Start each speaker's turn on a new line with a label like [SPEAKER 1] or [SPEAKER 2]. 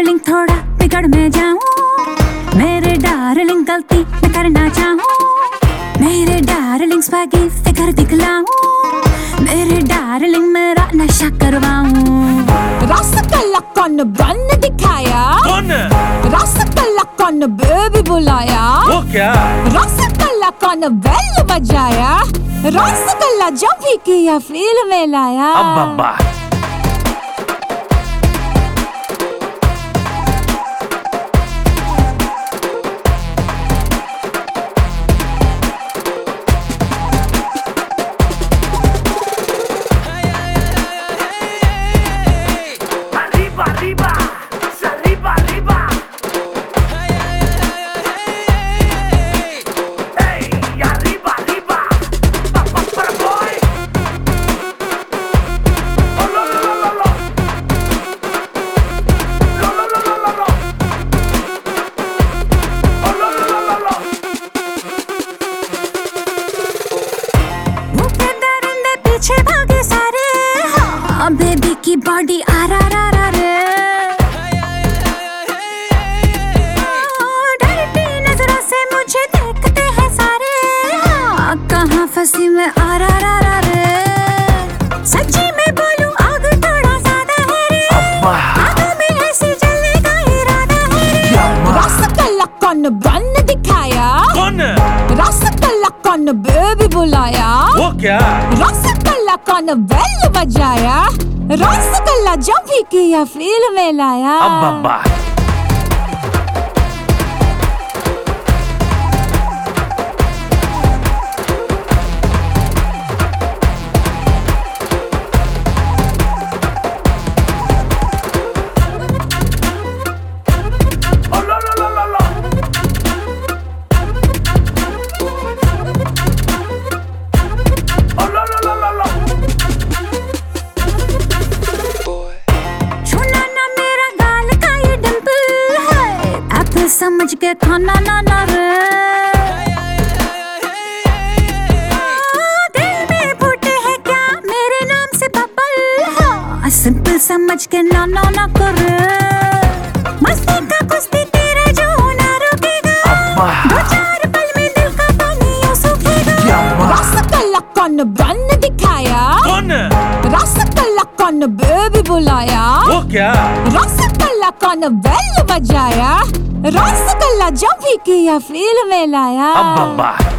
[SPEAKER 1] Darling थोड़ा बिगड़ मैं जाऊं, मेरे डार्लिंग गलती मैं करना चाहूं, मेरे डार्लिंग स्वैगी फिगर दिखलाऊं, मेरे डार्लिंग मेरा नशा करवाऊं।
[SPEAKER 2] रसगुल्ला कौन बन दिखाया?
[SPEAKER 3] कौन?
[SPEAKER 2] रसगुल्ला कौन बेबी बुलाया?
[SPEAKER 3] वो क्या?
[SPEAKER 2] रसगुल्ला कौन बेल बजाया? रसगुल्ला जब भी किया फील में लाया।
[SPEAKER 3] अब्बा
[SPEAKER 1] बेबी की बॉडी आरा रे, डरती नजरों से मुझे देखते हैं सारे, कहाँ फंसी मैं आरा रे, सच्ची में बोलूं आग थोड़ा ज्यादा है रे, आगों में ऐसी जलने का इरादा है रे।
[SPEAKER 2] रसगुल्ला कौन बन दिखाया?
[SPEAKER 3] कौन?
[SPEAKER 2] रसगुल्ला कौन बेबी बुलाया?
[SPEAKER 3] वो क्या?
[SPEAKER 2] रसगुल्ला कौन बेल बजाया? रसगुल्ला जब भी किया फील में लाया।
[SPEAKER 3] अब्बा
[SPEAKER 1] समझ के खाना ना रे, दिल में फूटे हैं क्या मेरे नाम से बबल, सिंपल समझ के ना कर, मस्ती का कुश्ती तेरा जो ना रुकेगा, दो चार पल में दिल का पानी यूं सूखेगा।
[SPEAKER 2] रसगुल्ला कौन बन दिखाया?
[SPEAKER 3] कौन?
[SPEAKER 2] रसगुल्ला कौन बेबी बुलाया?
[SPEAKER 3] वो क्या?
[SPEAKER 2] रसगुल्ला कौन बेल बजाया? रसगुल्ला जब भी किया फील में लाया।
[SPEAKER 3] अब्बा